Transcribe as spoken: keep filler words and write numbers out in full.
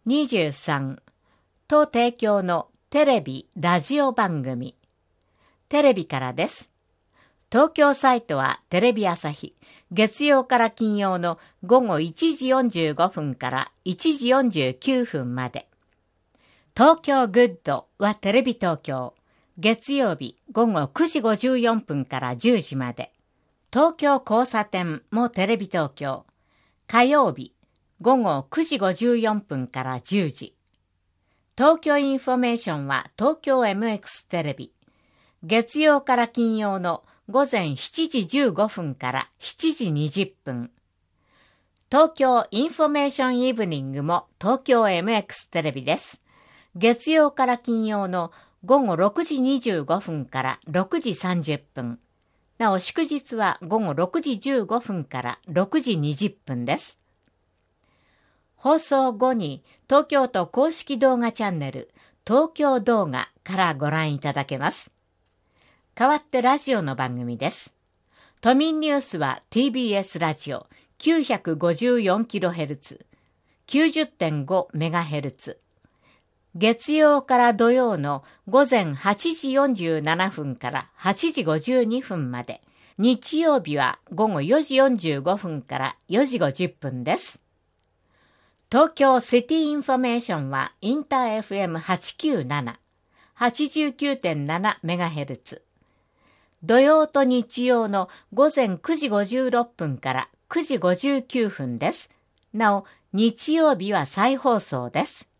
にじゅうさんと提供のテレビ・ラジオ番組。テレビからです。東京サイトはテレビ朝日、月曜から金曜のごごいちじよんじゅうごふんからいちじよんじゅうきゅうふんまで。東京グッドはテレビ東京、月曜日ごごくじごじゅうよんぷんからじゅうじまで。東京交差点もテレビ東京、火曜日ごごくじごじゅうよんぷんからじゅうじ。東京インフォメーションは東京 エムエックス テレビ、月曜から金曜の午前しちじじゅうごふんからしちじにじゅっぷん。東京インフォメーションイブニングも東京 エムエックス テレビです。月曜から金曜のごごろくじにじゅうごふんからろくじさんじゅっぷん。なお祝日はごごろくじじゅうごふんからろくじにじゅっぷんです。放送後に東京都公式動画チャンネル東京動画からご覧いただけます。代わってラジオの番組です。都民ニュースは ティービーエス ラジオ きゅうひゃくごじゅうよんキロヘルツ、きゅうじゅってんごメガヘルツ。月曜から土曜の午前はちじよんじゅうななふんからはちじごじゅうにふんまで。日曜日はごごよじよんじゅうごふんからよじごじゅっぷんです。東京シティインフォメーションはインター エフエムはちきゅうなな、はちじゅうきゅうてんななメガヘルツ。土曜と日曜の午前くじごじゅうろっぷんからくじごじゅうきゅうふんです。なお、日曜日は再放送です。